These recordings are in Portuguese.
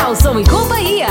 Nelson e Companhia.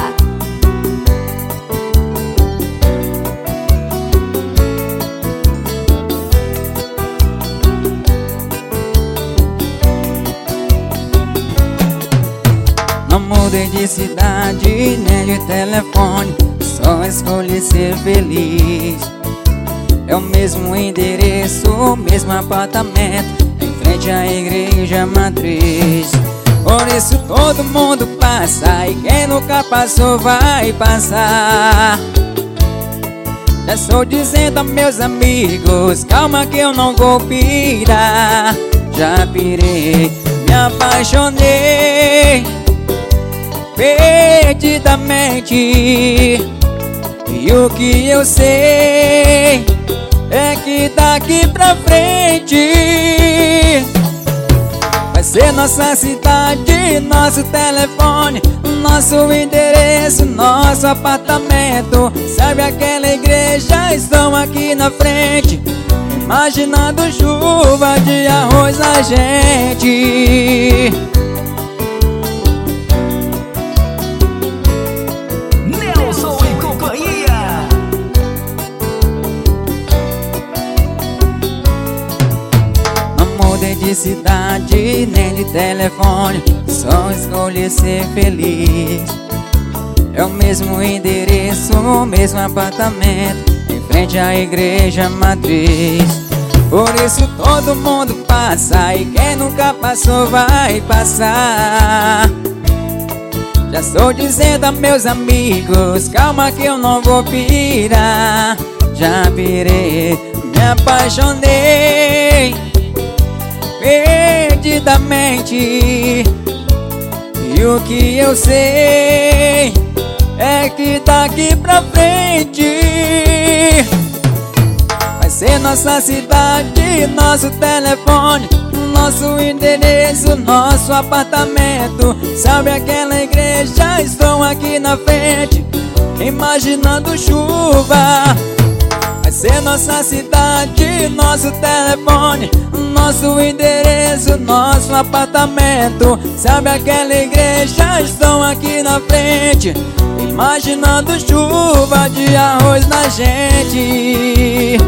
Não mudei de cidade, nem de telefone, só escolhi ser feliz. É o mesmo endereço, o mesmo apartamento, em frente à igreja matriz. Por isso todo mundo passa, e quem nunca passou vai passar. Já estou dizendo a meus amigos, calma que eu não vou pirar. Já pirei, me apaixonei perdidamente, e o que eu sei é que daqui pra frente vai ser nossa cidade, nosso telefone, nosso endereço, nosso apartamento. Sabe aquela igreja? Estão aqui na frente, imaginando chuva de arroz na gente. Nelson e Companhia. Não mudei de cidade, nem de telefone, só escolhi ser feliz. É o mesmo endereço, o mesmo apartamento, em frente à igreja matriz. Por isso todo mundo passa, e quem nunca passou vai passar. Já estou dizendo a meus amigos, calma que eu não vou pirar. Já pirei, me apaixonei perdidamente, e o que eu sei é que daqui pra frente vai ser nossa cidade, nosso telefone, nosso endereço, nosso apartamento. Sabe aquela igreja? Estou aqui na frente, imaginando chuva. Vai ser nossa cidade, nosso telefone, nosso endereço, nosso apartamento. Sabe aquela igreja? Estão aqui na frente, imaginando chuva de arroz na gente.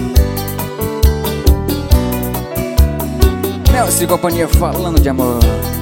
Nelson e Companhia falando de amor.